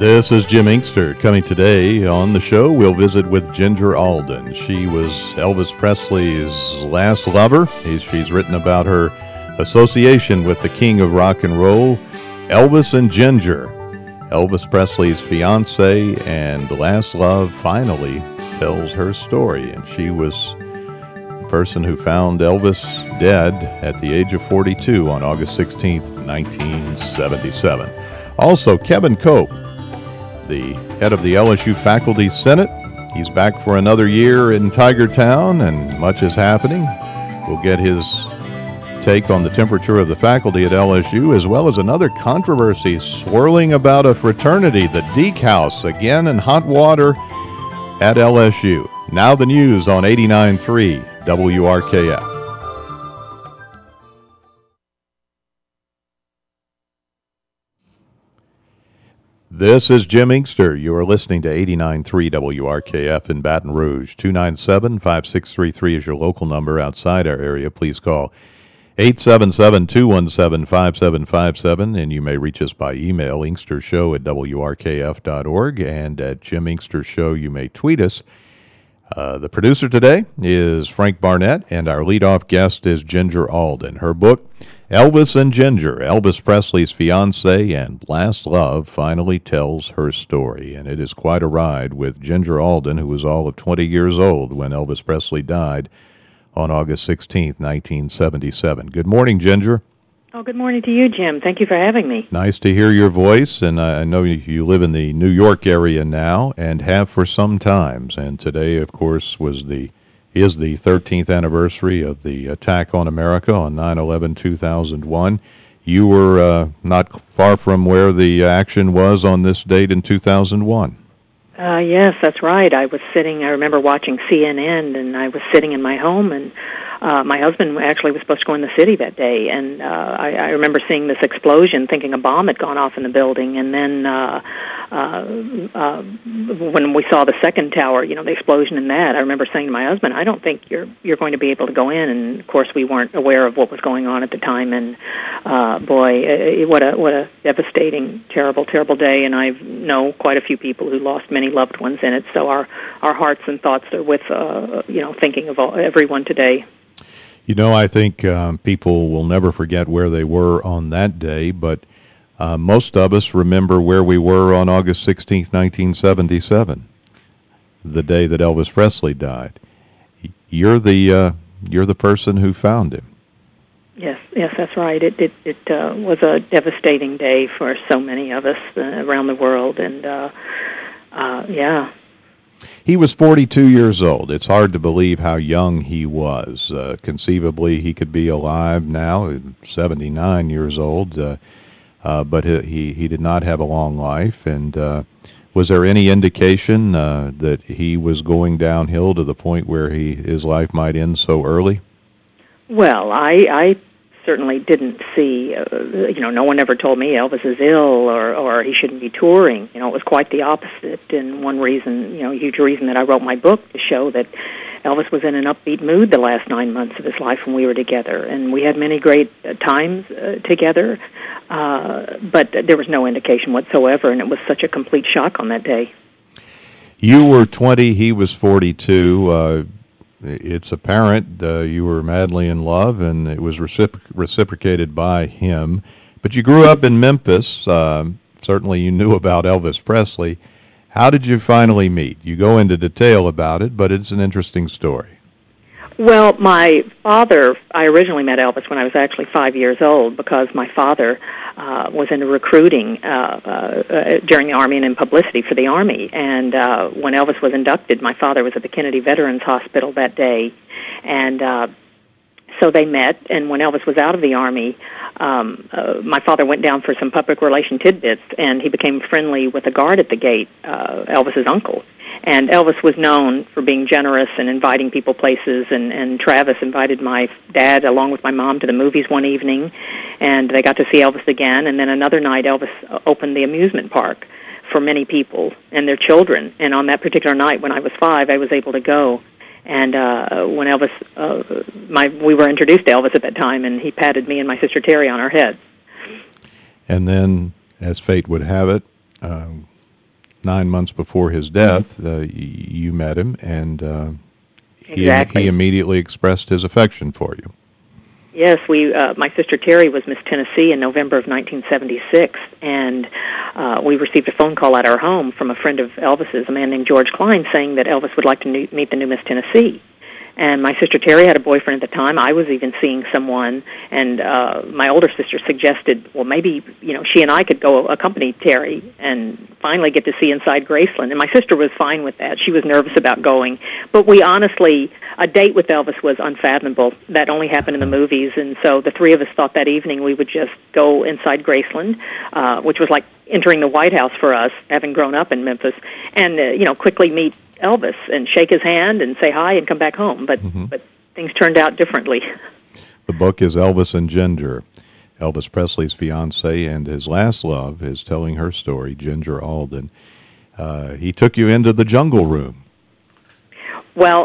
This is Jim Inkster. Coming today on the show, we'll visit with Ginger Alden. She was Elvis Presley's last lover. She's written about her association with the king of rock and roll, Elvis and Ginger. Elvis Presley's fiance and last love finally tells her story. And she was the person who found Elvis dead at the age of 42 on August 16th, 1977. Also, Kevin Cope, the head of the LSU Faculty Senate. He's back for another year in Tiger Town, and much is happening. We'll get his take on the temperature of the faculty at LSU, as well as another controversy swirling about a fraternity, the Deke House, again in hot water at LSU. Now the news on 89.3 WRKF. This is Jim Inkster. You are listening to 89.3 WRKF in Baton Rouge. 297-5633 is your local number. Outside our area, please call 877-217-5757, and you may reach us by email, inkstershow@wrkf.org, and at Jim Inkster Show, you may tweet us. The producer today is Frank Barnett, and our leadoff guest is Ginger Alden. Her book, Elvis and Ginger, Elvis Presley's fiancé and last love, finally tells her story. And it is quite a ride with Ginger Alden, who was all of 20 years old when Elvis Presley died on August 16th, 1977. Good morning, Ginger. Oh, good morning to you, Jim. Thank you for having me. Nice to hear your voice, and I know you live in the New York area now and have for some times. And today, of course, is the 13th anniversary of the attack on America on 9/11/2001. You were not far from where the action was on this date in 2001. Yes, that's right. I remember watching CNN, and I was sitting in my home, and my husband actually was supposed to go in the city that day, and I remember seeing this explosion, thinking a bomb had gone off in the building, and then when we saw the second tower, the explosion in that, I remember saying to my husband, I don't think you're going to be able to go in, and of course we weren't aware of what was going on at the time, and boy, what a devastating, terrible, terrible day, and I know quite a few people who lost many loved ones in it, so our hearts and thoughts are with, thinking of everyone today. I think people will never forget where they were on that day, but most of us remember where we were on August 16th, 1977, the day that Elvis Presley died. You're the person who found him. Yes, that's right. It was a devastating day for so many of us around the world, and yeah. He was 42 years old. It's hard to believe how young he was. Conceivably, he could be alive now, 79 years old, but he did not have a long life. And was there any indication that he was going downhill to the point where his life might end so early? Well, I certainly didn't see, no one ever told me Elvis is ill or he shouldn't be touring. It was quite the opposite. And one reason, huge reason that I wrote my book to show that Elvis was in an upbeat mood the last 9 months of his life when we were together. And we had many great times together, but there was no indication whatsoever, and it was such a complete shock on that day. You were 20, he was 42. It's apparent you were madly in love, and it was reciprocated by him. But you grew up in Memphis. Certainly you knew about Elvis Presley. How did you finally meet? You go into detail about it, but it's an interesting story. Well, my father, I originally met Elvis when I was actually 5 years old because my father was into recruiting during the Army and in publicity for the Army. And when Elvis was inducted, my father was at the Kennedy Veterans Hospital that day. And so they met, and when Elvis was out of the Army, my father went down for some public relation tidbits, and he became friendly with a guard at the gate, Elvis's uncle. And Elvis was known for being generous and inviting people places, and Travis invited my dad along with my mom to the movies one evening, and they got to see Elvis again. And then another night, Elvis opened the amusement park for many people and their children. And on that particular night, when I was 5, I was able to go. And when Elvis, we were introduced to Elvis at that time, and he patted me and my sister Terry on our heads. And then, as fate would have it, 9 months before his death, you met him, and Exactly. he immediately expressed his affection for you. Yes, my sister Terry was Miss Tennessee in November of 1976, and we received a phone call at our home from a friend of Elvis's, a man named George Klein, saying that Elvis would like to meet the new Miss Tennessee. And my sister Terry had a boyfriend at the time. I was even seeing someone, and my older sister suggested, well, maybe she and I could go accompany Terry and finally get to see inside Graceland. And my sister was fine with that. She was nervous about going, but we honestly, a date with Elvis was unfathomable. That only happened in the movies, and so the three of us thought that evening we would just go inside Graceland, which was like entering the White House for us, having grown up in Memphis, and quickly meet Elvis and shake his hand and say hi and come back home. But things turned out differently. The book is Elvis and Ginger. Elvis Presley's fiancée and his last love is telling her story, Ginger Alden. He took you into the Jungle Room. Well,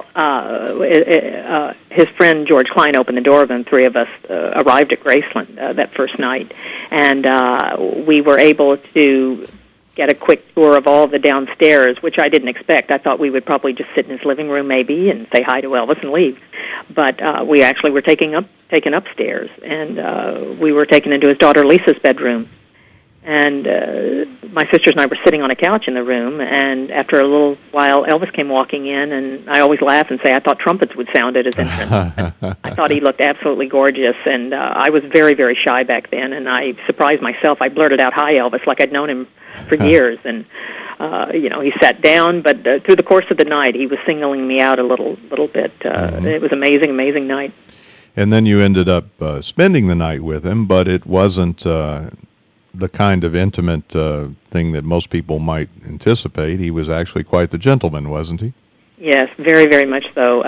his friend George Klein opened the door, and three of us arrived at Graceland that first night. And we were able to get a quick tour of all the downstairs, which I didn't expect. I thought we would probably just sit in his living room maybe and say hi to Elvis and leave. But we actually were taken upstairs, and we were taken into his daughter Lisa's bedroom. And my sisters and I were sitting on a couch in the room, and after a little while, Elvis came walking in, and I always laugh and say I thought trumpets would sound at his entrance. I thought he looked absolutely gorgeous, and I was very, very shy back then, and I surprised myself. I blurted out, "Hi, Elvis," like I'd known him for years, and he sat down, but through the course of the night, he was singling me out a little bit. It was amazing, amazing night. And then you ended up spending the night with him, but it wasn't the kind of intimate thing that most people might anticipate. He was actually quite the gentleman, wasn't he? Yes, very, very much so.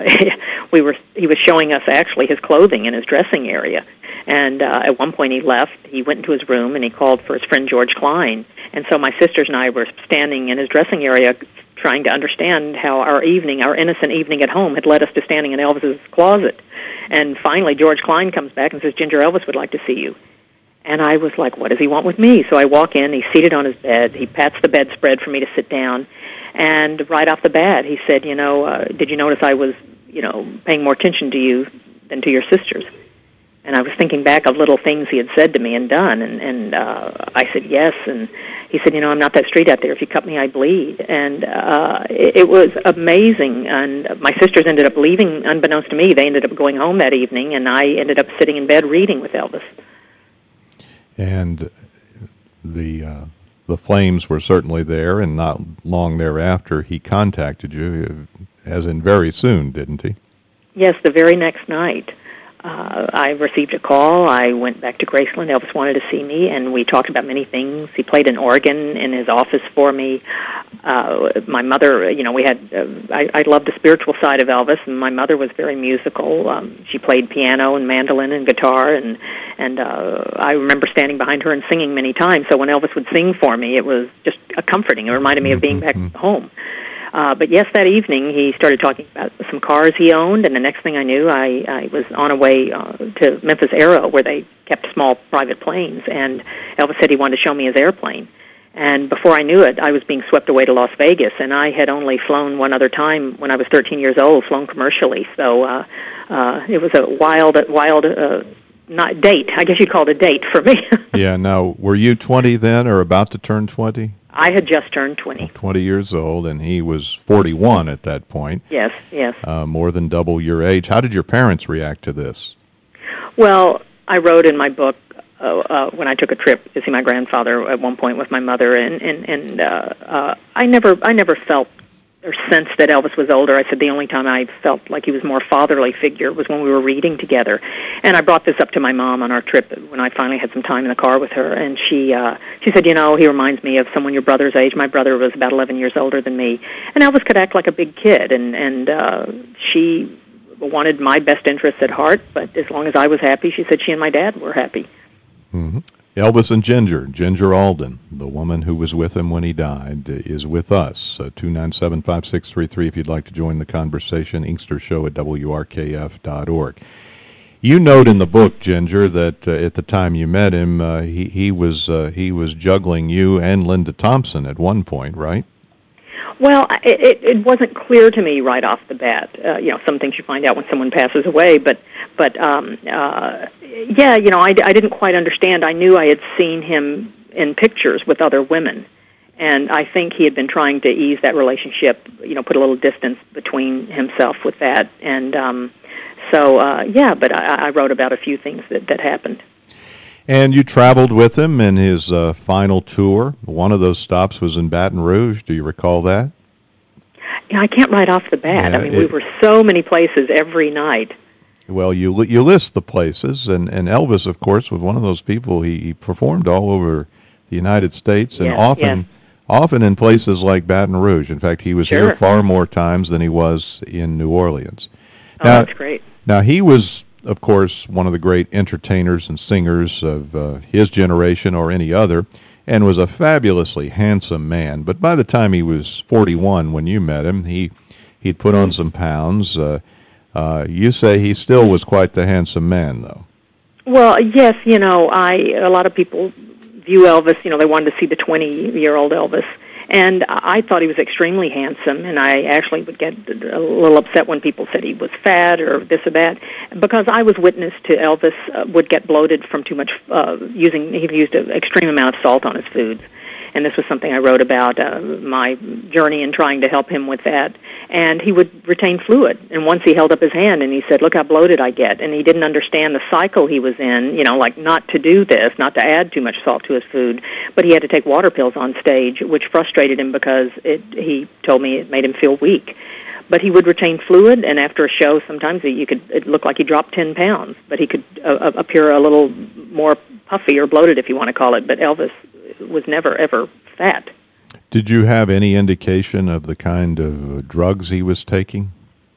He was showing us actually his clothing in his dressing area. And at one point he left, he went into his room, and he called for his friend George Klein. And so my sisters and I were standing in his dressing area trying to understand how our innocent evening at home had led us to standing in Elvis's closet. And finally George Klein comes back and says, "Ginger, Elvis would like to see you." And I was like, what does he want with me? So I walk in, he's seated on his bed, he pats the bedspread for me to sit down, and right off the bat he said, did you notice I was, paying more attention to you than to your sisters? And I was thinking back of little things he had said to me and done, and I said yes, and he said, I'm not that straight out there. If you cut me, I bleed. And it was amazing, and my sisters ended up leaving unbeknownst to me. They ended up going home that evening, and I ended up sitting in bed reading with Elvis. And the flames were certainly there, and not long thereafter he contacted you, as in very soon, didn't he? Yes, the very next night. I received a call. I went back to Graceland. Elvis wanted to see me, and we talked about many things. He played an organ in his office for me. My mother, we had, I loved the spiritual side of Elvis, and my mother was very musical. She played piano and mandolin and guitar, and I remember standing behind her and singing many times. So when Elvis would sing for me, it was just comforting. It reminded me of being back home. But yes, that evening he started talking about some cars he owned, and the next thing I knew, I was on a way to Memphis Aero, where they kept small private planes, and Elvis said he wanted to show me his airplane. And before I knew it, I was being swept away to Las Vegas, and I had only flown one other time when I was 13 years old, flown commercially. So it was a wild not date. I guess you'd call it a date for me. Yeah. Now, were you 20 then, or about to turn 20? I had just turned 20. 20 years old, and he was 41 at that point. Yes, yes. More than double your age. How did your parents react to this? Well, I wrote in my book when I took a trip to see my grandfather at one point with my mother, and I never felt or sensed that Elvis was older. I said the only time I felt like he was more fatherly figure was when we were reading together. And I brought this up to my mom on our trip when I finally had some time in the car with her, and she said, he reminds me of someone your brother's age. My brother was about 11 years older than me, and Elvis could act like a big kid, and she wanted my best interests at heart, but as long as I was happy, she said she and my dad were happy. Mm-hmm. Elvis and Ginger Alden, the woman who was with him when he died, is with us. 297-5633 if you'd like to join the conversation. Inkster Show at WRKF.org. You note in the book, Ginger, that at the time you met him, he was juggling you and Linda Thompson at one point, right? Well, it wasn't clear to me right off the bat. Some things you find out when someone passes away, but I didn't quite understand. I knew I had seen him in pictures with other women, and I think he had been trying to ease that relationship, put a little distance between himself with that, and but I wrote about a few things that happened. And you traveled with him in his final tour. One of those stops was in Baton Rouge. Do you recall that? I can't right off the bat. Yeah, we were so many places every night. Well, you list the places, and Elvis, of course, was one of those people. He performed all over the United States, and often in places like Baton Rouge. In fact, he was here far more times than he was in New Orleans. Oh, that's great. Now, he was, of course, one of the great entertainers and singers of his generation or any other, and was a fabulously handsome man. But by the time he was 41 when you met him, he'd put on some pounds. You say he still was quite the handsome man, though. Well, yes, a lot of people view Elvis, they wanted to see the 20-year-old Elvis. And I thought he was extremely handsome, and I actually would get a little upset when people said he was fat or this or that, because I was witness to Elvis would get bloated from too much he used an extreme amount of salt on his foods. And this was something I wrote about, my journey in trying to help him with that. And he would retain fluid. And once he held up his hand and he said, "Look how bloated I get." And he didn't understand the cycle he was in, like not to do this, not to add too much salt to his food. But he had to take water pills on stage, which frustrated him because he told me it made him feel weak. But he would retain fluid, and after a show, sometimes it looked like he dropped 10 pounds. But he could appear a little more puffy or bloated, if you want to call it. But Elvis was never, ever fat. Did you have any indication of the kind of drugs he was taking?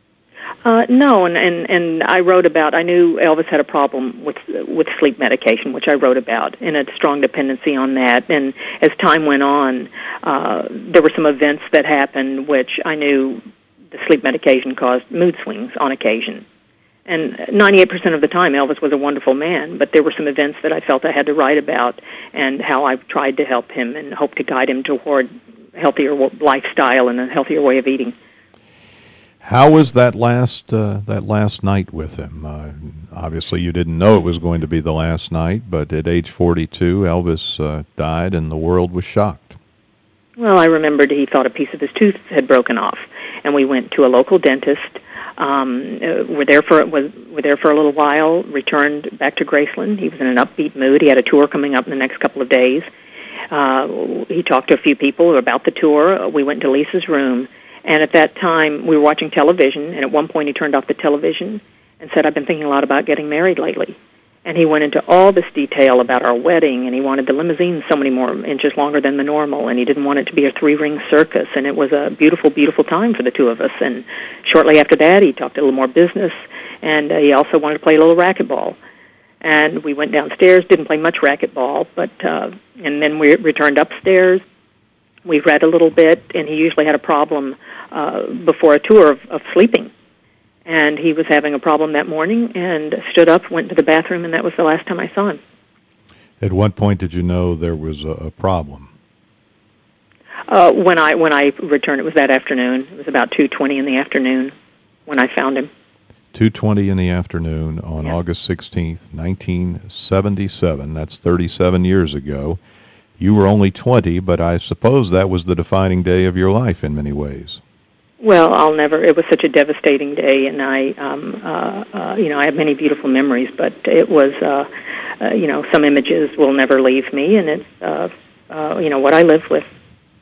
No, and I wrote about, I knew Elvis had a problem with sleep medication, which I wrote about, and a strong dependency on that. And as time went on, there were some events that happened which I knew the sleep medication caused mood swings on occasion. And 98% of the time, Elvis was a wonderful man, but there were some events that I felt I had to write about and how I tried to help him and hope to guide him toward healthier lifestyle and a healthier way of eating. How was that last night with him? Obviously, you didn't know it was going to be the last night, but at age 42, Elvis died, and the world was shocked. Well, I remembered he thought a piece of his tooth had broken off, and we went to a local dentist. We're there for a little while. Returned back to Graceland. He was in an upbeat mood. He had a tour coming up in the next couple of days. He talked to a few people about the tour. We went to Lisa's room, and at that time we were watching television. And at one point, he turned off the television and said, "I've been thinking a lot about getting married lately." And he went into all this detail about our wedding, and he wanted the limousine so many more inches longer than the normal, and he didn't want it to be a 3-ring circus, and it was a beautiful, beautiful time for the two of us. And shortly after that, he talked a little more business, and he also wanted to play a little racquetball. And we went downstairs, didn't play much racquetball, but and then we returned upstairs. We read a little bit, and he usually had a problem before a tour of sleeping. And he was having a problem that morning and stood up, went to the bathroom, and that was the last time I saw him. At what point did you know there was a problem? When I returned, it was that afternoon. It was about 2:20 in the afternoon when I found him. 2:20 in the afternoon on August 16th, 1977. That's 37 years ago. You were only 20, but I suppose that was the defining day of your life in many ways. Well, it was such a devastating day, and I have many beautiful memories, but it was, some images will never leave me, and it's, what I live with.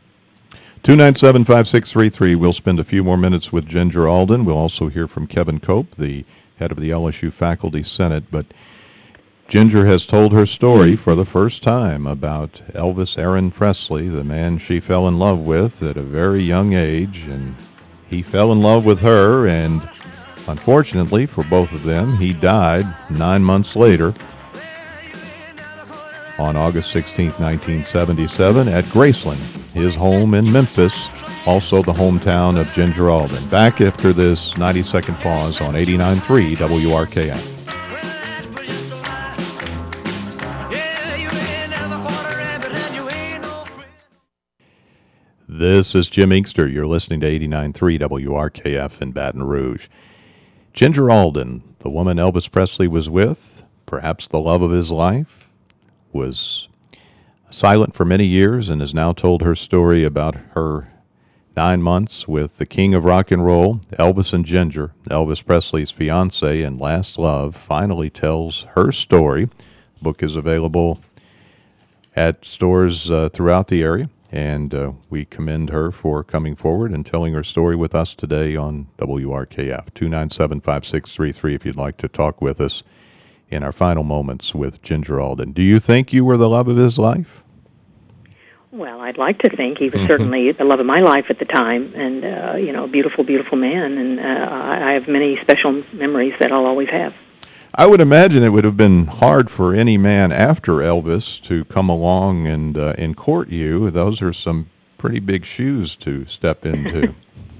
297-5633. We'll spend a few more minutes with Ginger Alden. We'll also hear from Kevin Cope, the head of the LSU Faculty Senate, but Ginger has told her story for the first time about Elvis Aaron Presley, the man she fell in love with at a very young age, and he fell in love with her, and unfortunately for both of them, he died 9 months later on August 16, 1977, at Graceland, his home in Memphis, also the hometown of Ginger Alden. Back after this 90-second pause on 89.3 WRKF. This is Jim Inkster. You're listening to 89.3 WRKF in Baton Rouge. Ginger Alden, the woman Elvis Presley was with, perhaps the love of his life, was silent for many years and has now told her story about her 9 months with the king of rock and roll, Elvis and Ginger. Elvis Presley's fiancé and last love finally tells her story. The book is available at stores throughout the area, and we commend her for coming forward and telling her story with us today on WRKF. 297-5633 if you'd like to talk with us in our final moments with Ginger Alden. Do you think you were the love of his life? Well, I'd like to think he was certainly the love of my life at the time, and, a beautiful, beautiful man, and I have many special memories that I'll always have. I would imagine it would have been hard for any man after Elvis to come along and court you. Those are some pretty big shoes to step into.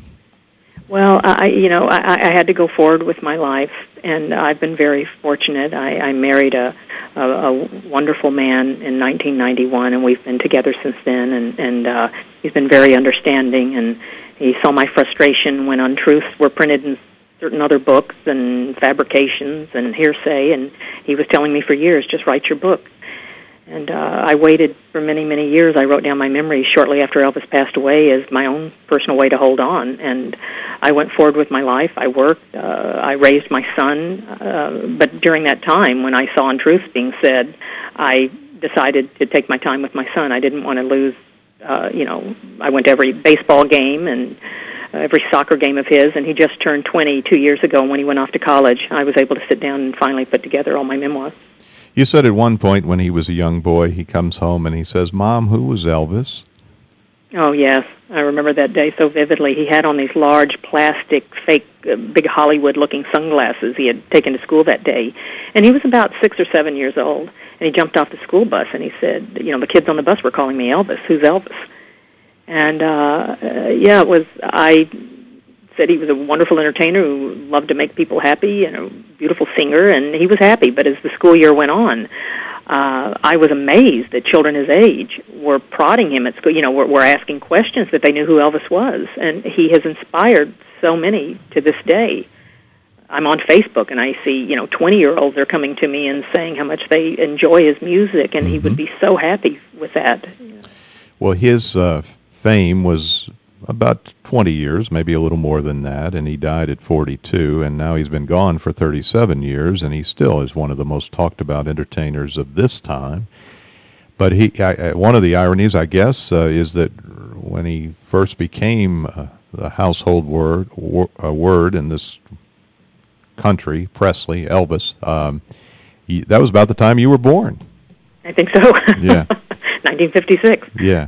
Well, I had to go forward with my life, and I've been very fortunate. I married a wonderful man in 1991, and we've been together since then, and he's been very understanding, and he saw my frustration when untruths were printed in certain other books and fabrications and hearsay, and he was telling me for years, just write your book. And I waited for many, many years. I wrote down my memories shortly after Elvis passed away as my own personal way to hold on. And I went forward with my life. I worked. I raised my son. But during that time, when I saw untruths being said, I decided to take my time with my son. I didn't want to lose, I went to every baseball game and every soccer game of his, and he just turned 20 2 years ago. When he went off to college, I was able to sit down and finally put together all my memoirs. You said at one point when he was a young boy, he comes home and he says, "Mom, who was Elvis?" Oh, yes. I remember that day so vividly. He had on these large plastic, fake, big Hollywood-looking sunglasses he had taken to school that day. And he was about 6 or 7 years old. And he jumped off the school bus and he said, the kids on the bus were calling me Elvis. Who's Elvis? And, I said he was a wonderful entertainer who loved to make people happy and a beautiful singer, and he was happy. But as the school year went on, I was amazed that children his age were prodding him at school, were asking questions that they knew who Elvis was. And he has inspired so many to this day. I'm on Facebook, and I see, 20-year-olds are coming to me and saying how much they enjoy his music, and he would be so happy with that. Well, his fame was about 20 years, maybe a little more than that, and he died at 42, and now he's been gone for 37 years, and he still is one of the most talked about entertainers of this time. But one of the ironies, I guess, is that when he first became the household word in this country, Presley, Elvis, that was about the time you were born. I think so. Yeah. 1956. Yeah,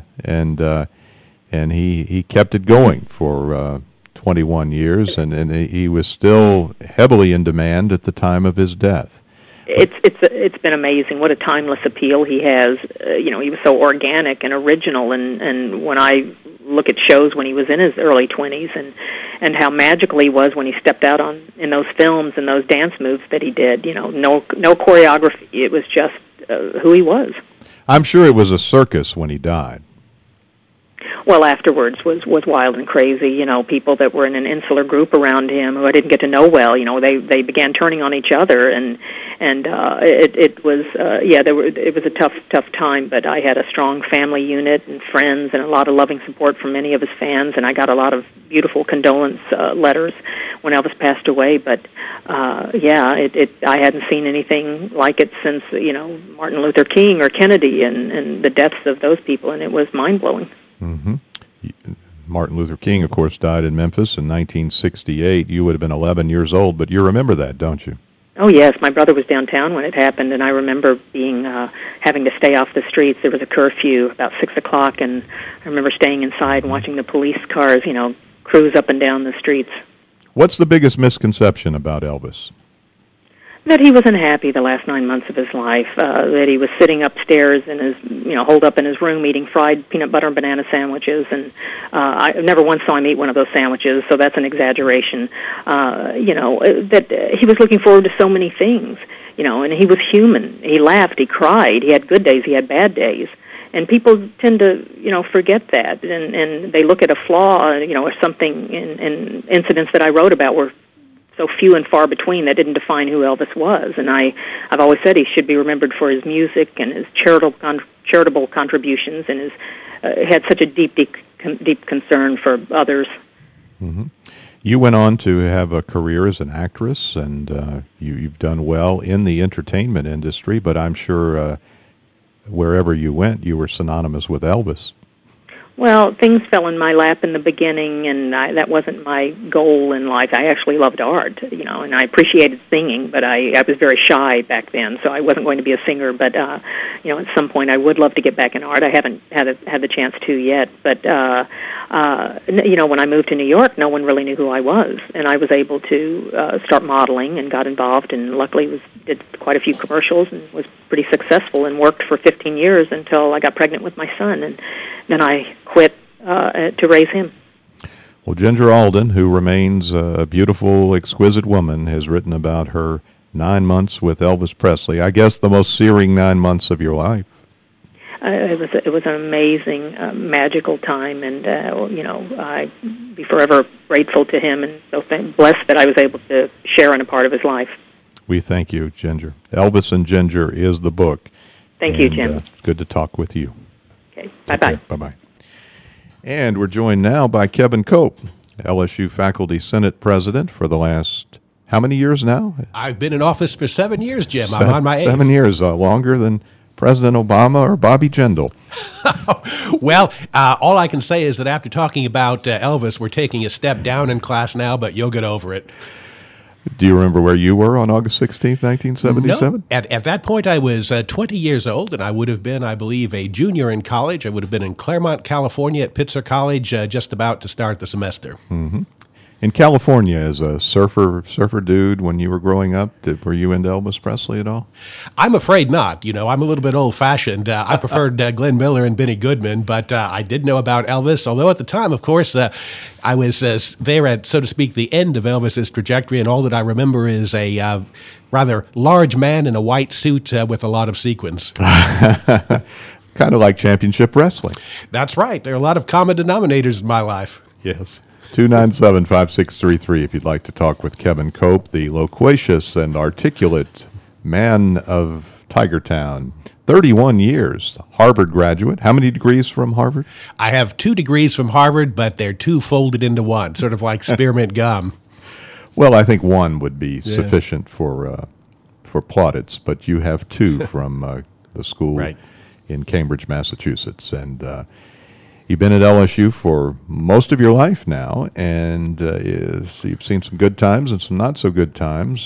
and he kept it going for 21 years, and he was still heavily in demand at the time of his death. It's been amazing what a timeless appeal he has. He was so organic and original, and when I look at shows when he was in his early 20s and how magical he was when he stepped out in those films and those dance moves that he did, no choreography. It was just who he was. I'm sure it was a circus when he died. Well, afterwards was wild and crazy. People that were in an insular group around him who I didn't get to know well. They began turning on each other, and it was it was a tough time. But I had a strong family unit and friends and a lot of loving support from many of his fans, and I got a lot of beautiful condolence letters when Elvis passed away. But I hadn't seen anything like it since Martin Luther King or Kennedy and the deaths of those people, and it was mind blowing. Mm-hmm. Martin Luther King, of course, died in Memphis in 1968. You would have been 11 years old, but you remember that, don't you? Oh, yes. My brother was downtown when it happened, and I remember having to stay off the streets. There was a curfew about 6 o'clock, and I remember staying inside and watching the police cars, cruise up and down the streets. What's the biggest misconception about Elvis? That he was unhappy the last 9 months of his life, that he was sitting upstairs in his, holed up in his room eating fried peanut butter and banana sandwiches, and I never once saw him eat one of those sandwiches, so that's an exaggeration. That he was looking forward to so many things, and he was human. He laughed, he cried, he had good days, he had bad days, And people tend to, forget that, and they look at a flaw, or something in incidents that I wrote about were so few and far between that didn't define who Elvis was. And I've always said he should be remembered for his music and his charitable contributions, and his had such a deep concern for others. Mm-hmm. You went on to have a career as an actress, and you've done well in the entertainment industry, but I'm sure wherever you went, you were synonymous with Elvis. Well, things fell in my lap in the beginning, and that wasn't my goal in life. I actually loved art, and I appreciated singing, but I was very shy back then, so I wasn't going to be a singer. But at some point, I would love to get back in art. I haven't had the chance to yet. But when I moved to New York, no one really knew who I was, and I was able to start modeling and got involved, and luckily did quite a few commercials and was pretty successful and worked for 15 years until I got pregnant with my son, and then I quit to raise him. Well, Ginger Alden, who remains a beautiful, exquisite woman, has written about her 9 months with Elvis Presley. I guess the most searing 9 months of your life. It was an amazing, magical time, and I'd be forever grateful to him, and so blessed that I was able to share in a part of his life. We thank you, Ginger. Elvis and Ginger is the book. Thank you, Jim. It's good to talk with you. Okay, bye-bye. Bye-bye. And we're joined now by Kevin Cope, LSU Faculty Senate President for the last, how many years now? I've been in office for 7 years, Jim. I'm on my 8th. 7 years, longer than President Obama or Bobby Jindal. Well, all I can say is that after talking about Elvis, we're taking a step down in class now, but you'll get over it. Do you remember where you were on August 16th, 1977? No. At that point, I was 20 years old, and I would have been, I believe, a junior in college. I would have been in Claremont, California at Pitzer College, just about to start the semester. Mm-hmm. In California, as a surfer dude, when you were growing up, were you into Elvis Presley at all? I'm afraid not. I'm a little bit old-fashioned. I preferred Glenn Miller and Benny Goodman, but I did know about Elvis, although at the time, of course, I was there at, so to speak, the end of Elvis's trajectory, and all that I remember is a rather large man in a white suit with a lot of sequins. Kind of like championship wrestling. That's right. There are a lot of common denominators in my life. Yes. 297-5633 if you'd like to talk with Kevin Cope, the loquacious and articulate man of Tigertown. 31 years, Harvard graduate. How many degrees from Harvard? I have 2 degrees from Harvard, but they're 2 folded into one, sort of like spearmint gum. Well, I think 1 would be sufficient for plaudits, but you have 2 from the school in Cambridge, Massachusetts. And you've been at LSU for most of your life now, and you've seen some good times and some not so good times.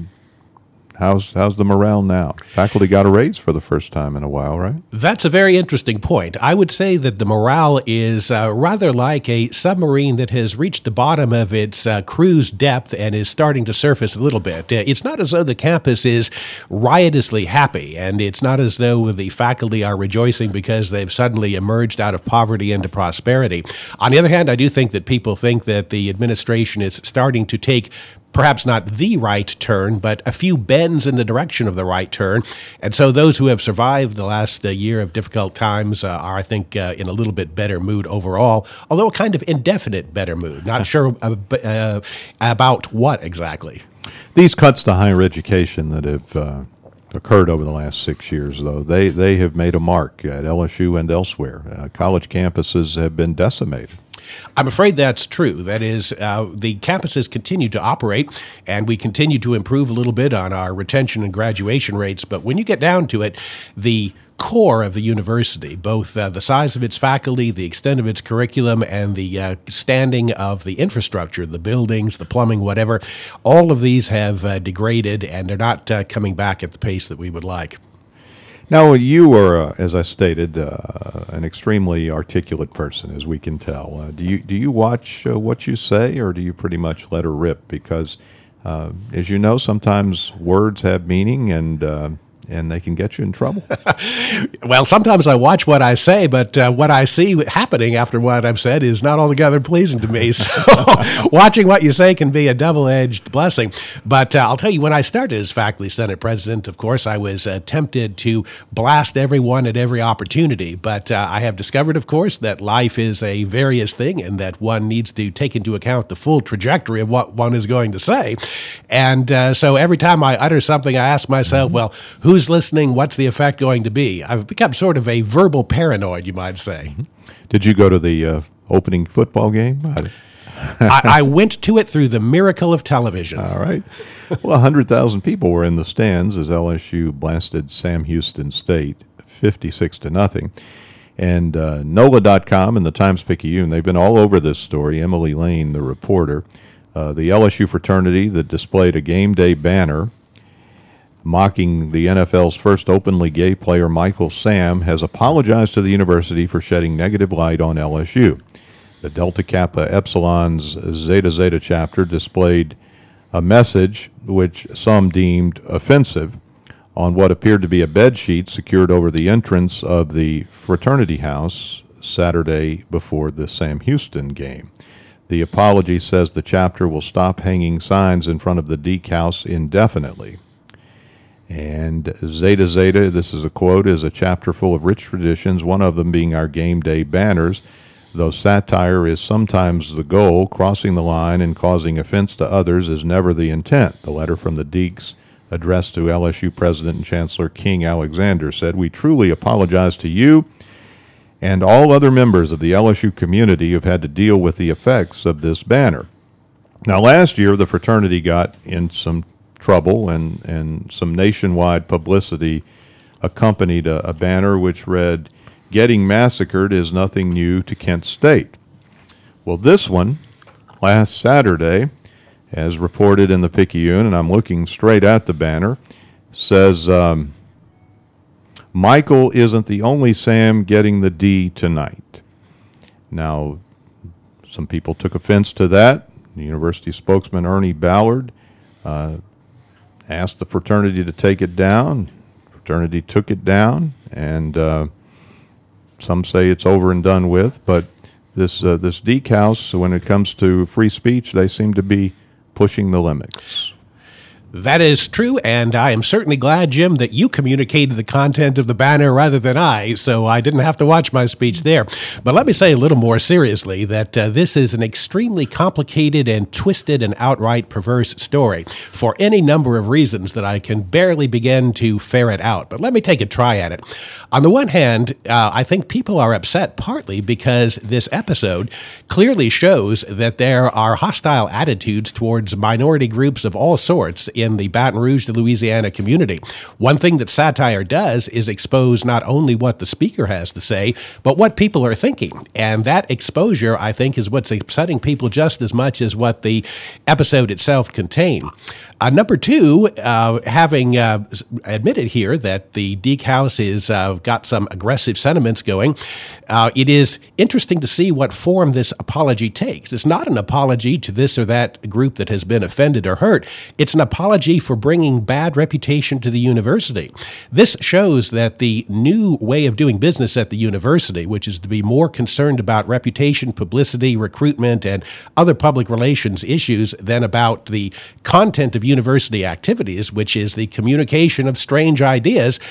How's the morale now? Faculty got a raise for the first time in a while, right? That's a very interesting point. I would say that the morale is rather like a submarine that has reached the bottom of its cruise depth and is starting to surface a little bit. It's not as though the campus is riotously happy, and it's not as though the faculty are rejoicing because they've suddenly emerged out of poverty into prosperity. On the other hand, I do think that people think that the administration is starting to take perhaps not the right turn, but a few bends in the direction of the right turn. And so those who have survived the last year of difficult times are, I think, in a little bit better mood overall, although a kind of indefinite better mood. Not sure about what exactly. These cuts to higher education that have occurred over the last 6 years, though, they have made a mark at LSU and elsewhere. College campuses have been decimated. I'm afraid that's true. That is, the campuses continue to operate, and we continue to improve a little bit on our retention and graduation rates. But when you get down to it, the core of the university, both the size of its faculty, the extent of its curriculum, and the standing of the infrastructure, the buildings, the plumbing, whatever, all of these have degraded, and they're not coming back at the pace that we would like. Now, you are, as I stated, an extremely articulate person, as we can tell. Do you watch what you say, or do you pretty much let her rip? Because, as you know, sometimes words have meaning, and and they can get you in trouble? Well, sometimes I watch what I say, but what I see happening after what I've said is not altogether pleasing to me. So watching what you say can be a double-edged blessing. But I'll tell you, when I started as faculty senate president, of course, I was tempted to blast everyone at every opportunity. But I have discovered, of course, that life is a various thing and that one needs to take into account the full trajectory of what one is going to say. And so every time I utter something, I ask myself, well, who's listening? What's the effect going to be? I've become sort of a verbal paranoid, you might say. Did you go to the opening football game? I went to it through the miracle of television. All right. Well, 100,000 people were in the stands as LSU blasted Sam Houston State 56-0. And NOLA.com and the Times-Picayune, they've been all over this story. Emily Lane, the reporter, the LSU fraternity that displayed a game day banner mocking the NFL's first openly gay player, Michael Sam, has apologized to the university for shedding negative light on LSU. The Delta Kappa Epsilon's Zeta Zeta chapter displayed a message which some deemed offensive on what appeared to be a bed sheet secured over the entrance of the fraternity house Saturday before the Sam Houston game. The apology says the chapter will stop hanging signs in front of the Deke House indefinitely. And Zeta Zeta, this is a quote, is a chapter full of rich traditions, one of them being our game day banners. Though satire is sometimes the goal, crossing the line and causing offense to others is never the intent. The letter from the Dekes, addressed to LSU President and Chancellor King Alexander, said, "We truly apologize to you and all other members of the LSU community who've had to deal with the effects of this banner." Now, last year, the fraternity got in some trouble, and some nationwide publicity accompanied a banner which read, "Getting massacred is nothing new to Kent State." Well, this one, last Saturday, as reported in the Picayune, and I'm looking straight at the banner, says, "Michael isn't the only Sam getting the D tonight." Now, some people took offense to that. The university spokesman, Ernie Ballard, asked the fraternity to take it down. The fraternity took it down, and some say it's over and done with. But this Deke House, when it comes to free speech, they seem to be pushing the limits. That is true, and I am certainly glad, Jim, that you communicated the content of the banner rather than I, so I didn't have to watch my speech there. But let me say a little more seriously that this is an extremely complicated and twisted and outright perverse story for any number of reasons that I can barely begin to ferret out. But let me take a try at it. On the one hand, I think people are upset partly because this episode clearly shows that there are hostile attitudes towards minority groups of all sorts in the Baton Rouge, Louisiana community. One thing that satire does is expose not only what the speaker has to say, but what people are thinking. And that exposure, I think, is what's upsetting people just as much as what the episode itself contained. Number two, having admitted here that the Deke House is got some aggressive sentiments going, it is interesting to see what form this apology takes. It's not an apology to this or that group that has been offended or hurt. It's an apology for bringing bad reputation to the university. This shows that the new way of doing business at the university, which is to be more concerned about reputation, publicity, recruitment, and other public relations issues than about the content of university activities, which is the communication of strange ideas,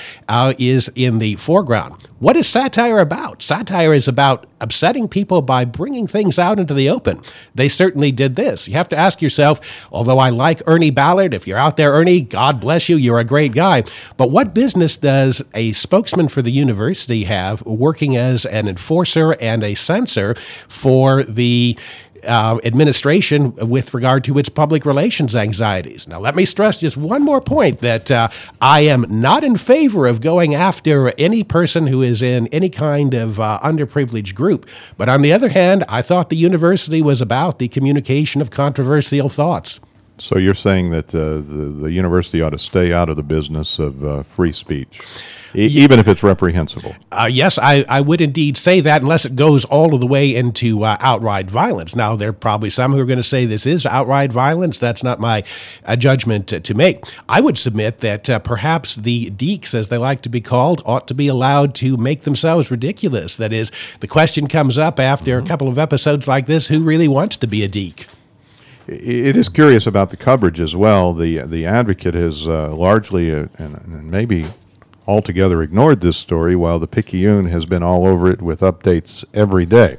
is in the foreground. What is satire about? Satire is about upsetting people by bringing things out into the open. They certainly did this. You have to ask yourself, although I like Ernie Ballard, if you're out there, Ernie, God bless you, you're a great guy, but what business does a spokesman for the university have working as an enforcer and a censor for the administration with regard to its public relations anxieties? Now, let me stress just one more point, that I am not in favor of going after any person who is in any kind of underprivileged group. But on the other hand, I thought the university was about the communication of controversial thoughts. So you're saying that the university ought to stay out of the business of free speech? even if it's reprehensible. Yes, I would indeed say that, unless it goes all of the way into outright violence. Now, there are probably some who are going to say this is outright violence. That's not my judgment to make. I would submit that perhaps the deeks, as they like to be called, ought to be allowed to make themselves ridiculous. That is, the question comes up after a couple of episodes like this, who really wants to be a deek? It is curious about the coverage as well. The Advocate has largely and maybe altogether ignored this story, while the Picayune has been all over it with updates every day.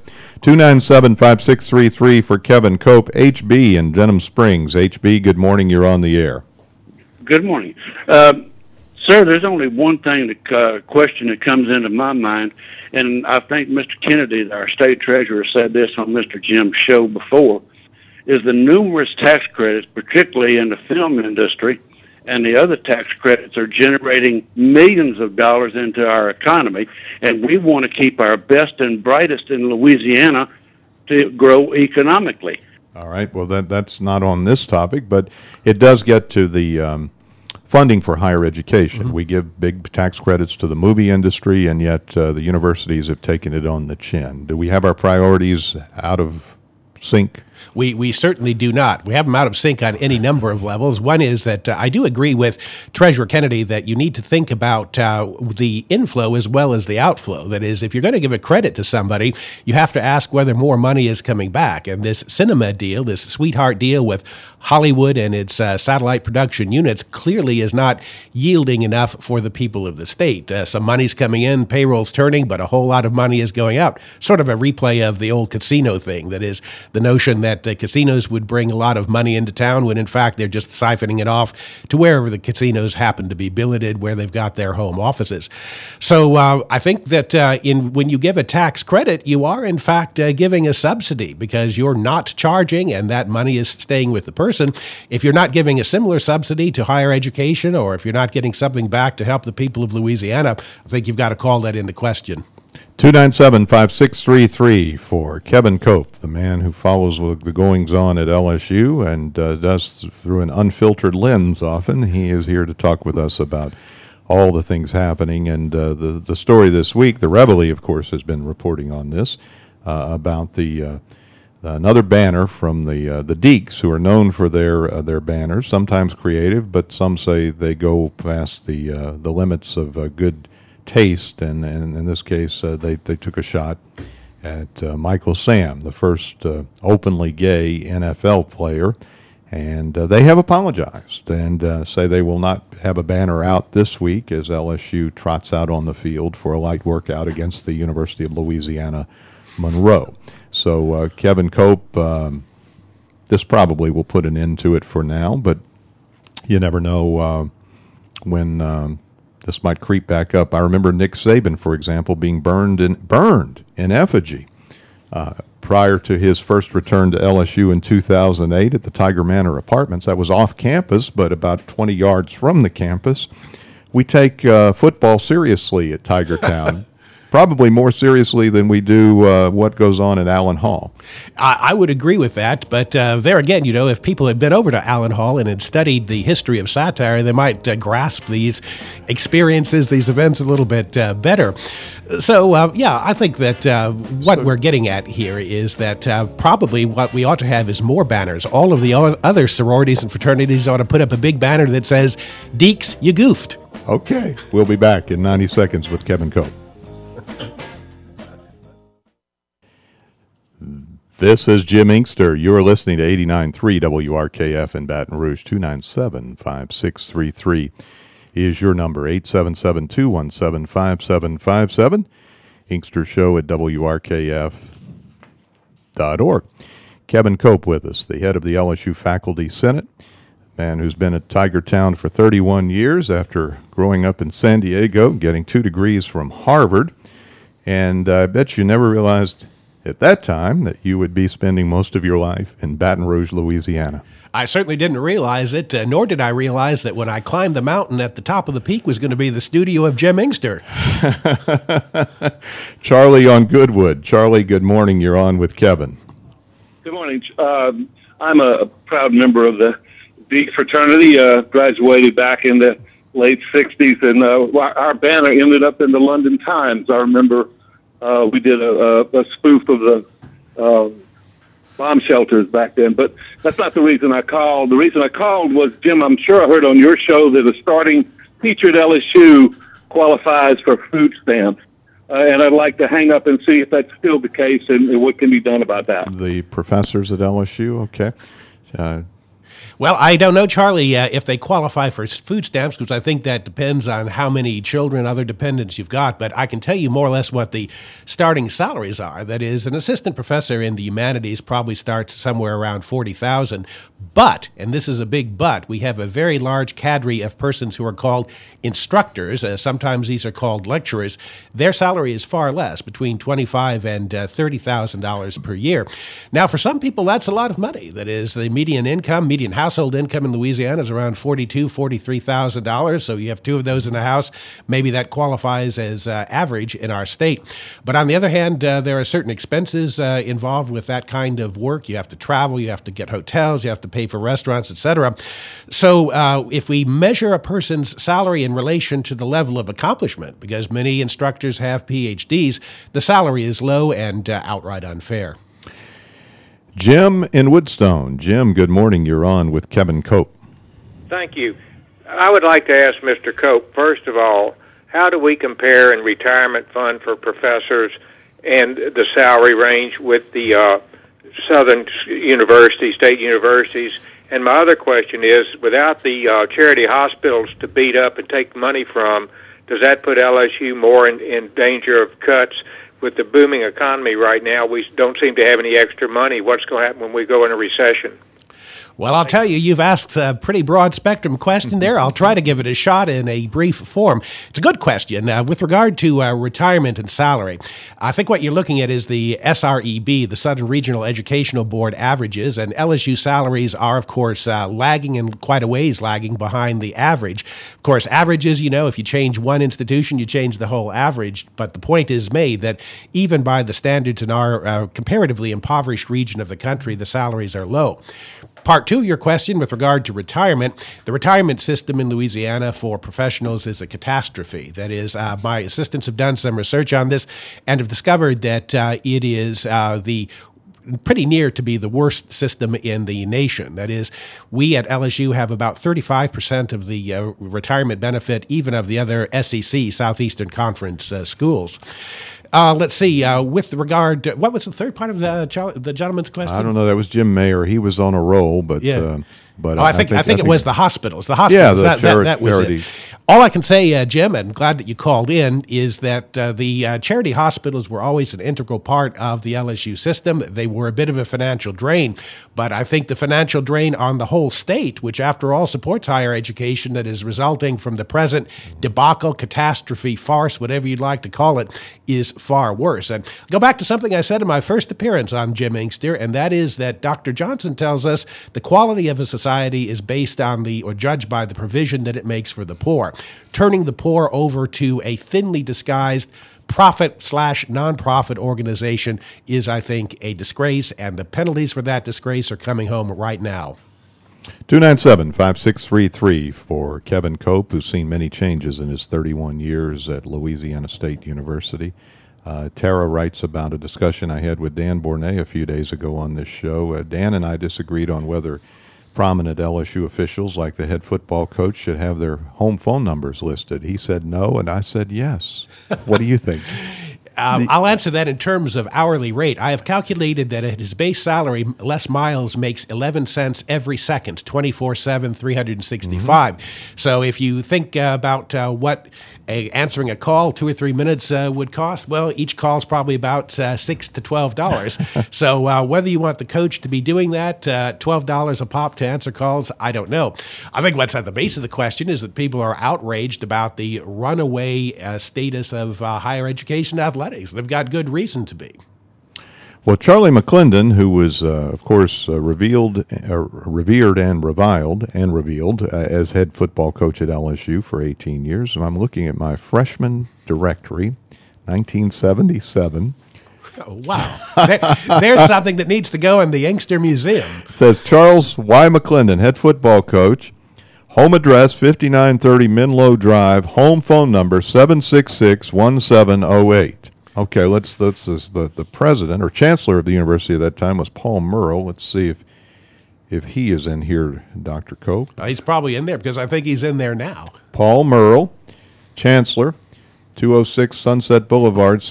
297-5633 for Kevin Cope, HB in Denham Springs. HB, good morning. You're on the air. Good morning. Sir, there's only one thing, question that comes into my mind, and I think Mr. Kennedy, our state treasurer, said this on Mr. Jim's show before, is the numerous tax credits, particularly in the film industry, and the other tax credits are generating millions of dollars into our economy, and we want to keep our best and brightest in Louisiana to grow economically. All right. Well, that's not on this topic, but it does get to the funding for higher education. Mm-hmm. We give big tax credits to the movie industry, and yet the universities have taken it on the chin. Do we have our priorities out of sync? We certainly do not. We have them out of sync on any number of levels. One is that I do agree with Treasurer Kennedy that you need to think about the inflow as well as the outflow. That is, if you're going to give a credit to somebody, you have to ask whether more money is coming back. And this cinema deal, this sweetheart deal with Hollywood and its satellite production units, clearly is not yielding enough for the people of the state. Some money's coming in, payroll's turning, but a whole lot of money is going out. Sort of a replay of the old casino thing. That is, the notion that the casinos would bring a lot of money into town when in fact they're just siphoning it off to wherever the casinos happen to be billeted, where they've got their home offices. So I think that when you give a tax credit, you are in fact giving a subsidy, because you're not charging and that money is staying with the person. If you're not giving a similar subsidy to higher education, or if you're not getting something back to help the people of Louisiana, I think you've got to call that into question. 297-5633 for Kevin Cope, the man who follows the goings-on at LSU and does through an unfiltered lens often. He is here to talk with us about all the things happening. And the story this week, the Reveille, of course, has been reporting on this, about another banner from the Deeks, who are known for their banners, sometimes creative, but some say they go past the limits of good taste, and in this case, they took a shot at Michael Sam, the first openly gay NFL player, and they have apologized and say they will not have a banner out this week as LSU trots out on the field for a light workout against the University of Louisiana Monroe. So Kevin Cope, this probably will put an end to it for now, but you never know when this might creep back up. I remember Nick Saban, for example, being burned in effigy prior to his first return to LSU in 2008 at the Tiger Manor Apartments. That was off campus, but about 20 yards from the campus. We take football seriously at Tiger Town. Probably more seriously than we do what goes on at Allen Hall. I would agree with that, but there again, if people had been over to Allen Hall and had studied the history of satire, they might grasp these experiences, these events a little bit better. So, I think that what we're getting at here is that probably what we ought to have is more banners. All of the other sororities and fraternities ought to put up a big banner that says, "Deeks, you goofed." Okay, we'll be back in 90 seconds with Kevin Cope. This is Jim Inkster. You're listening to 89.3 WRKF in Baton Rouge. 297-5633 is your number, 877-217-5757. Inkster Show at WRKF.org. Kevin Cope with us, the head of the LSU Faculty Senate, man who's been at Tiger Town for 31 years after growing up in San Diego, getting 2 degrees from Harvard. And I bet you never realized at that time that you would be spending most of your life in Baton Rouge, Louisiana. I certainly didn't realize it, nor did I realize that when I climbed the mountain at the top of the peak was going to be the studio of Jim Inkster. Charlie on Goodwood. Charlie, good morning. You're on with Kevin. Good morning. I'm a proud member of the Deek fraternity, graduated back in the late 60s, and our banner ended up in the London Times. I remember we did a spoof of the bomb shelters back then, but that's not the reason I called. The reason I called was, Jim, I'm sure I heard on your show that a starting teacher at LSU qualifies for food stamps. And I'd like to hang up and see if that's still the case and what can be done about that. The professors at LSU, okay. Well, I don't know, Charlie, if they qualify for food stamps, because I think that depends on how many children, other dependents you've got. But I can tell you more or less what the starting salaries are. That is, an assistant professor in the humanities probably starts somewhere around $40,000. But, and this is a big but, we have a very large cadre of persons who are called instructors. Sometimes these are called lecturers. Their salary is far less, between $25,000 and $30,000 per year. Now, for some people, that's a lot of money. That is, the median household income in Louisiana is around $42,000, $43,000. So you have two of those in the house. Maybe that qualifies as average in our state. But on the other hand, there are certain expenses involved with that kind of work. You have to travel, you have to get hotels, you have to pay for restaurants, etc. So if we measure a person's salary in relation to the level of accomplishment, because many instructors have PhDs, the salary is low and outright unfair. Jim in Woodstone. Jim, good morning. You're on with Kevin Cope. Thank you. I would like to ask Mr. Cope, first of all, how do we compare in retirement fund for professors and the salary range with the southern universities, state universities? And my other question is, without the charity hospitals to beat up and take money from, does that put LSU more in danger of cuts? With the booming economy right now, we don't seem to have any extra money. What's going to happen when we go in a recession? Well, I'll tell you, you've asked a pretty broad spectrum question there. I'll try to give it a shot in a brief form. It's a good question. With regard to retirement and salary, I think what you're looking at is the SREB, the Southern Regional Educational Board averages, and LSU salaries are, of course, lagging and quite a ways lagging behind the average. Of course, averages, if you change one institution, you change the whole average. But the point is made that even by the standards in our comparatively impoverished region of the country, the salaries are low. Part two of your question with regard to retirement, the retirement system in Louisiana for professionals is a catastrophe. That is, my assistants have done some research on this and have discovered that it is pretty near to be the worst system in the nation. That is, we at LSU have about 35% of the retirement benefit, even of the other SEC, Southeastern Conference schools. Let's see. With regard to, what was the third part of the gentleman's question? I don't know. That was Jim Mayer. He was on a roll, but yeah. But I think it was the hospitals. The hospitals. Yeah, that was it. All I can say, Jim, and glad that you called in, is that the charity hospitals were always an integral part of the LSU system. They were a bit of a financial drain, but I think the financial drain on the whole state, which after all supports higher education, that is resulting from the present debacle, catastrophe, farce, whatever you'd like to call it, is far worse. And I'll go back to something I said in my first appearance on Jim Inkster, and that is that Dr. Johnson tells us the quality of a society is based on or judged by the provision that it makes for the poor. Turning the poor over to a thinly disguised profit/nonprofit organization is, I think, a disgrace, and the penalties for that disgrace are coming home right now. 297-5633 for Kevin Cope, who's seen many changes in his 31 years at Louisiana State University. Tara writes about a discussion I had with Dan Bornay a few days ago on this show. Dan and I disagreed on whether prominent LSU officials like the head football coach should have their home phone numbers listed. He said no, and I said yes. What do you think? I'll answer that in terms of hourly rate. I have calculated that at his base salary, Les Miles makes 11 cents every second, 24/7, 365. Mm-hmm. So if you think about what answering a call, 2 or 3 minutes would cost, well, each call is probably about $6 to $12. So whether you want the coach to be doing that, $12 a pop to answer calls, I don't know. I think what's at the base of the question is that people are outraged about the runaway status of higher education athletics. They've got good reason to be. Well, Charlie McClendon, who was, of course, revered and revealed as head football coach at LSU for 18 years. And I'm looking at my freshman directory, 1977. Oh, wow. There's something that needs to go in the Inkster Museum. It says Charles Y. McClendon, head football coach, Home address, 5930 Menlo Drive. Home phone number, 766-1708. Okay, let's the president or chancellor of the university at that time was Paul Murrell. Let's see if he is in here, Dr. Cope. He's probably in there because I think he's in there now. Paul Murrell, chancellor, 206 Sunset Boulevard,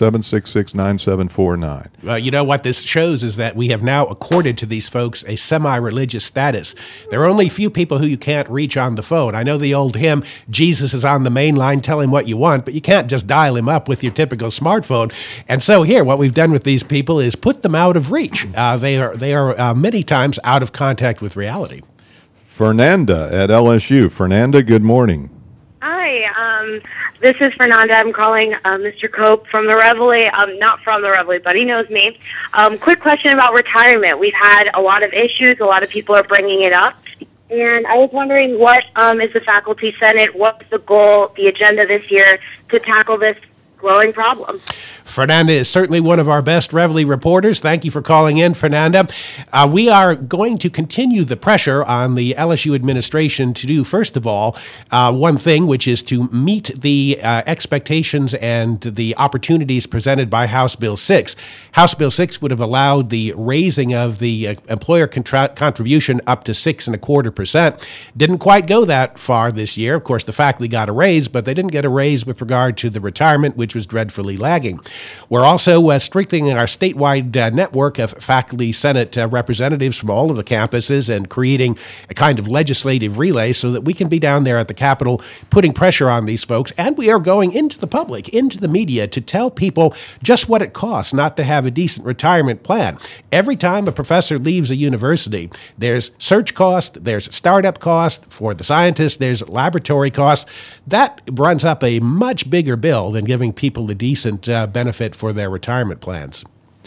766-9749. You know what this shows is that we have now accorded to these folks a semi-religious status. There are only a few people who you can't reach on the phone. I know the old hymn, Jesus is on the main line, tell him what you want, but you can't just dial him up with your typical smartphone. And so here, what we've done with these people is put them out of reach. They are many times out of contact with reality. Fernanda at LSU. Fernanda, good morning. Hi, this is Fernanda. I'm calling Mr. Cope from the Reveille. Not from the Reveille, but he knows me. Quick question about retirement. We've had a lot of issues. A lot of people are bringing it up. And I was wondering what is the Faculty Senate, what's the goal, the agenda this year to tackle this growing problem? Fernanda is certainly one of our best Reveille reporters. Thank you for calling in, Fernanda. We are going to continue the pressure on the LSU administration to do, first of all, one thing, which is to meet the expectations and the opportunities presented by House Bill 6. House Bill 6 would have allowed the raising of the employer contribution up to 6.25%. Didn't quite go that far this year. Of course, the faculty got a raise, but they didn't get a raise with regard to the retirement, which was dreadfully lagging. We're also strengthening our statewide network of faculty senate representatives from all of the campuses and creating a kind of legislative relay so that we can be down there at the Capitol putting pressure on these folks. And we are going into the public, into the media, to tell people just what it costs not to have a decent retirement plan. Every time a professor leaves a university, there's search cost, there's startup cost for the scientists, there's laboratory cost. That runs up a much bigger bill than giving people a decent benefit for their retirement plans.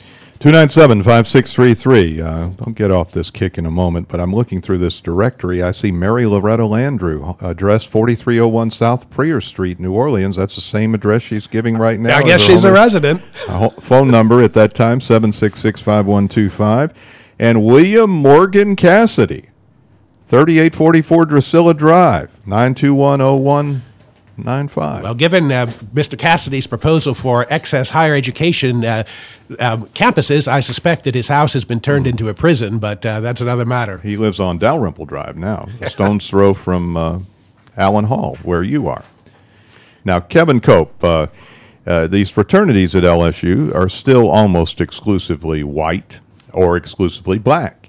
297-5633. Don't get off this kick in a moment, but I'm looking through this directory. I see Mary Loretta Landrew, address 4301 South Prior Street, New Orleans. That's the same address she's giving right now. I guess she's a resident. Phone number at that time, 766-5125. And William Morgan Cassidy, 3844 Drusilla Drive, 92101. 9.5. Well, given Mr. Cassidy's proposal for excess higher education campuses, I suspect that his house has been turned into a prison, but that's another matter. He lives on Dalrymple Drive now, a stone's throw from Allen Hall, where you are. Now, Kevin Cope, these fraternities at LSU are still almost exclusively white or exclusively black.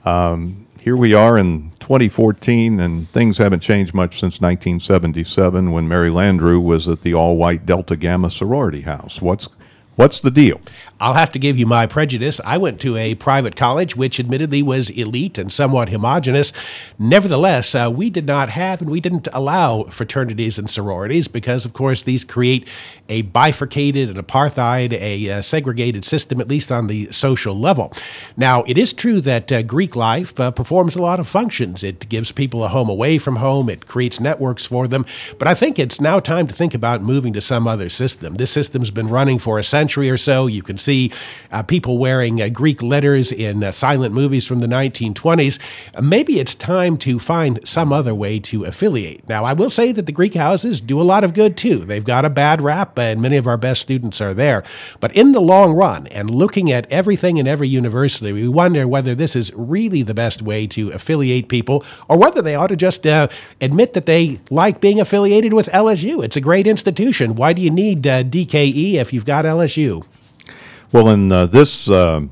Here we are in 2014, and things haven't changed much since 1977 when Mary Landrew was at the all-white Delta Gamma sorority house. What's the deal? I'll have to give you my prejudice. I went to a private college, which admittedly was elite and somewhat homogenous. Nevertheless, we did not have and we didn't allow fraternities and sororities because, of course, these create a bifurcated, an apartheid, a segregated system, at least on the social level. Now, it is true that Greek life performs a lot of functions. It gives people a home away from home. It creates networks for them. But I think it's now time to think about moving to some other system. This system's been running for a century or so. You can see people wearing Greek letters in silent movies from the 1920s. Maybe it's time to find some other way to affiliate. Now, I will say that the Greek houses do a lot of good, too. They've got a bad rap, and many of our best students are there. But in the long run, and looking at everything in every university, we wonder whether this is really the best way to affiliate people, or whether they ought to just admit that they like being affiliated with LSU. It's a great institution. Why do you need DKE if you've got LSU? Well, in this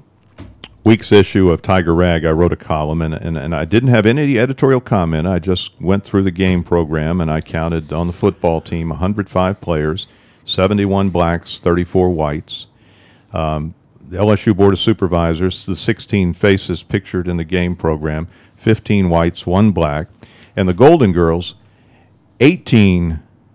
week's issue of Tiger Rag, I wrote a column, and I didn't have any editorial comment. I just went through the game program, and I counted on the football team 105 players, 71 blacks, 34 whites. The LSU Board of Supervisors, the 16 faces pictured in the game program, 15 whites, 1 black. And the Golden Girls, 18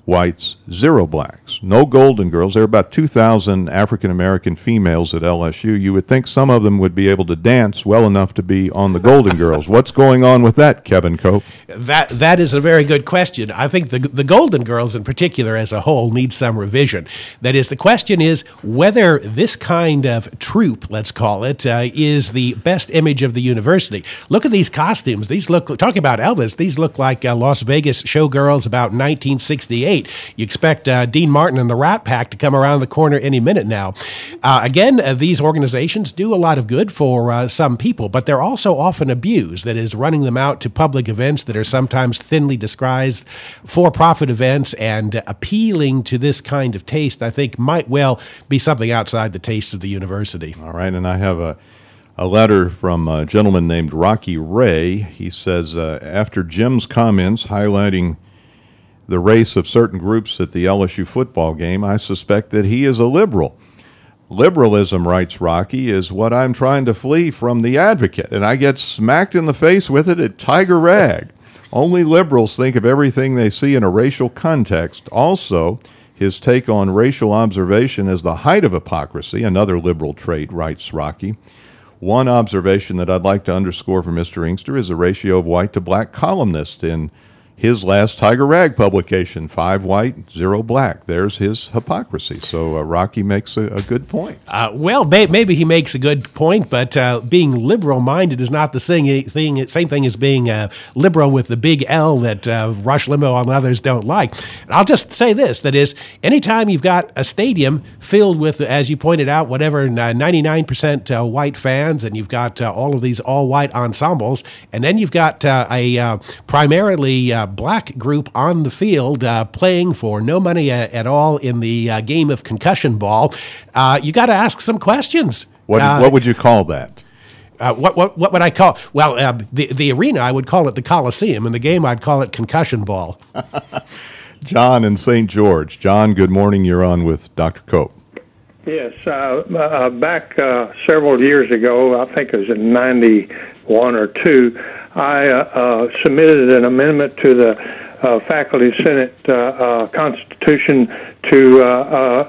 whites, 0 blacks. No Golden Girls. There are about 2,000 African-American females at LSU. You would think some of them would be able to dance well enough to be on the Golden Girls. What's going on with that, Kevin Cope? That is a very good question. I think the Golden Girls in particular as a whole need some revision. That is, the question is whether this kind of troupe, let's call it, is the best image of the university. Look at these costumes. These look, talking about Elvis, these look like Las Vegas showgirls about 1968. You expect Dean Martin and the Rat Pack to come around the corner any minute now. Again, these organizations do a lot of good for some people, but they're also often abused. That is, running them out to public events that are sometimes thinly disguised for-profit events, and appealing to this kind of taste, I think, might well be something outside the taste of the university. All right, and I have a letter from a gentleman named Rocky Ray. He says, after Jim's comments highlighting the race of certain groups at the LSU football game, I suspect that he is a liberal. Liberalism, writes Rocky, is what I'm trying to flee from the Advocate, and I get smacked in the face with it at Tiger Rag. Only liberals think of everything they see in a racial context. Also, his take on racial observation is the height of hypocrisy, another liberal trait, writes Rocky. One observation that I'd like to underscore for Mr. Inkster is the ratio of white to black columnists in his last Tiger Rag publication, 5 white, 0 black. There's his hypocrisy. So Rocky makes a good point. Well, maybe he makes a good point, but being liberal-minded is not the same thing as being liberal with the big L that Rush Limbaugh and others don't like. And I'll just say this, that is, anytime you've got a stadium filled with, as you pointed out, whatever, 99% white fans, and you've got all of these all-white ensembles, and then you've got a primarily black group on the field playing for no money at all in the game of concussion ball, you got to ask some questions. What would you call that? What would I call? Well, the arena, I would call it the Coliseum, and the game, I'd call it concussion ball. John in St. George. John, good morning. You're on with Dr. Cope. Yes, back several years ago, I think it was in 91 or 2, I submitted an amendment to the Faculty Senate Constitution to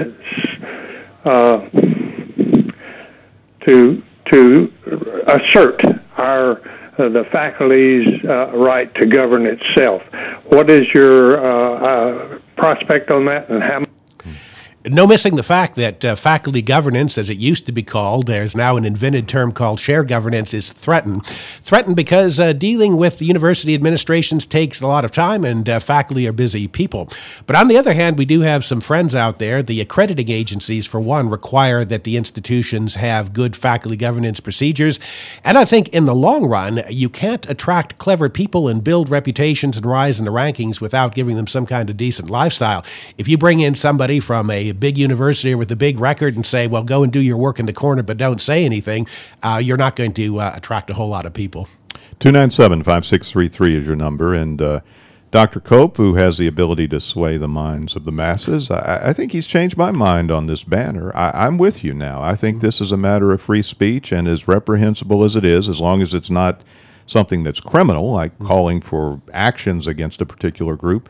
assert the faculty's right to govern itself. What is your prospect on that, and how? No missing the fact that faculty governance, as it used to be called, there's now an invented term called share governance, is threatened. Threatened because dealing with the university administrations takes a lot of time, and faculty are busy people. But on the other hand, we do have some friends out there. The accrediting agencies, for one, require that the institutions have good faculty governance procedures. And I think in the long run, you can't attract clever people and build reputations and rise in the rankings without giving them some kind of decent lifestyle. If you bring in somebody from a big university with a big record and say, well, go and do your work in the corner, but don't say anything, you're not going to attract a whole lot of people. 297-5633 is your number. And Dr. Cope, who has the ability to sway the minds of the masses, I think he's changed my mind on this banner. I'm with you now. I think this is a matter of free speech, and as reprehensible as it is, as long as it's not something that's criminal, like calling for actions against a particular group,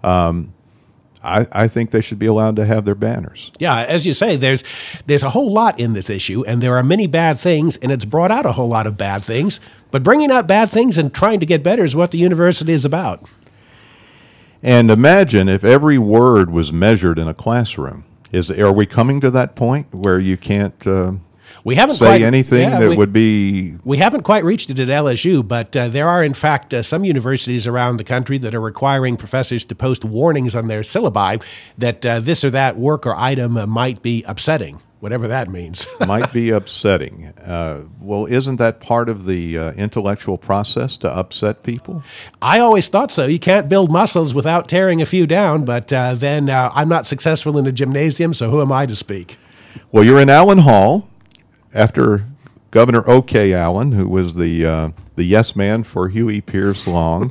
I think they should be allowed to have their banners. Yeah, as you say, there's a whole lot in this issue, and there are many bad things, and it's brought out a whole lot of bad things. But bringing out bad things and trying to get better is what the university is about. And imagine if every word was measured in a classroom. Are we coming to that point where you can't we haven't say anything that would be... We haven't quite reached it at LSU, but there are, in fact, some universities around the country that are requiring professors to post warnings on their syllabi that this or that work or item might be upsetting, whatever that means. Might be upsetting. Well, isn't that part of the intellectual process to upset people? I always thought so. You can't build muscles without tearing a few down, but then I'm not successful in a gymnasium, so who am I to speak? Well, you're in Allen Hall after Governor O.K. Allen, who was the yes man for Huey Pierce Long.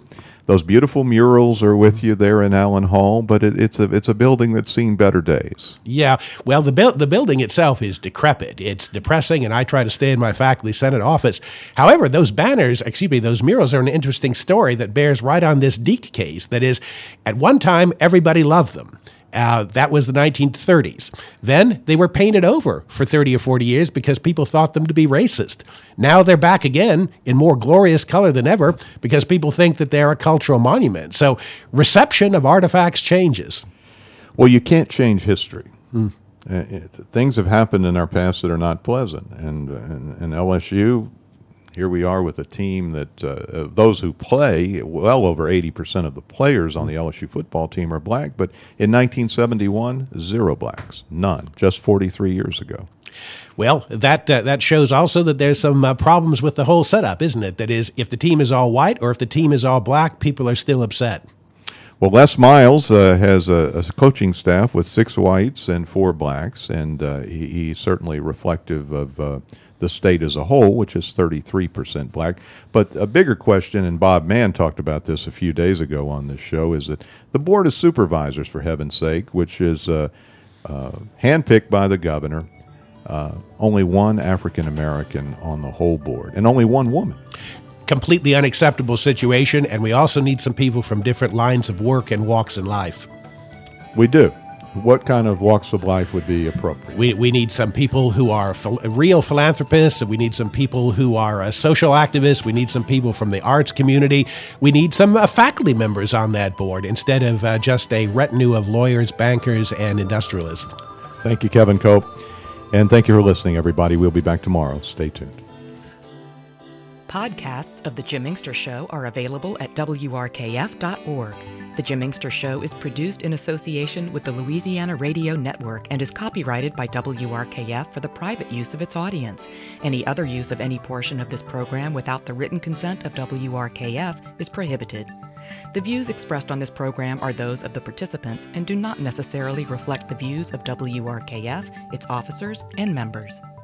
those beautiful murals are with you there in Allen Hall, but it's a building that's seen better days. Yeah, well, the building itself is decrepit. It's depressing, and I try to stay in my faculty senate office. However, those those murals are an interesting story that bears right on this Deek case. That is, at one time, everybody loved them. That was the 1930s. Then they were painted over for 30 or 40 years because people thought them to be racist. Now they're back again in more glorious color than ever because people think that they're a cultural monument. So reception of artifacts changes. Well, you can't change history. Things have happened in our past that are not pleasant. And LSU, here we are with a team that those who play, well over 80% of the players on the LSU football team are black, but in 1971, 0 blacks, none, just 43 years ago. Well, that shows also that there's some problems with the whole setup, isn't it? That is, if the team is all white or if the team is all black, people are still upset. Well, Les Miles has a coaching staff with 6 whites and 4 blacks, and he's certainly reflective of the state as a whole, which is 33% black. But a bigger question, and Bob Mann talked about this a few days ago on this show, is that the Board of Supervisors, for heaven's sake, which is handpicked by the governor, only 1 African-American on the whole board, and only 1 woman. Completely unacceptable situation, and we also need some people from different lines of work and walks in life. We do. What kind of walks of life would be appropriate? We need some people who are real philanthropists. We need some people who are social activists. We need some people from the arts community. We need some faculty members on that board instead of just a retinue of lawyers, bankers, and industrialists. Thank you, Kevin Cope. And thank you for listening, everybody. We'll be back tomorrow. Stay tuned. Podcasts of The Jim Inkster Show are available at WRKF.org. The Jim Inkster Show is produced in association with the Louisiana Radio Network and is copyrighted by WRKF for the private use of its audience. Any other use of any portion of this program without the written consent of WRKF is prohibited. The views expressed on this program are those of the participants and do not necessarily reflect the views of WRKF, its officers, and members.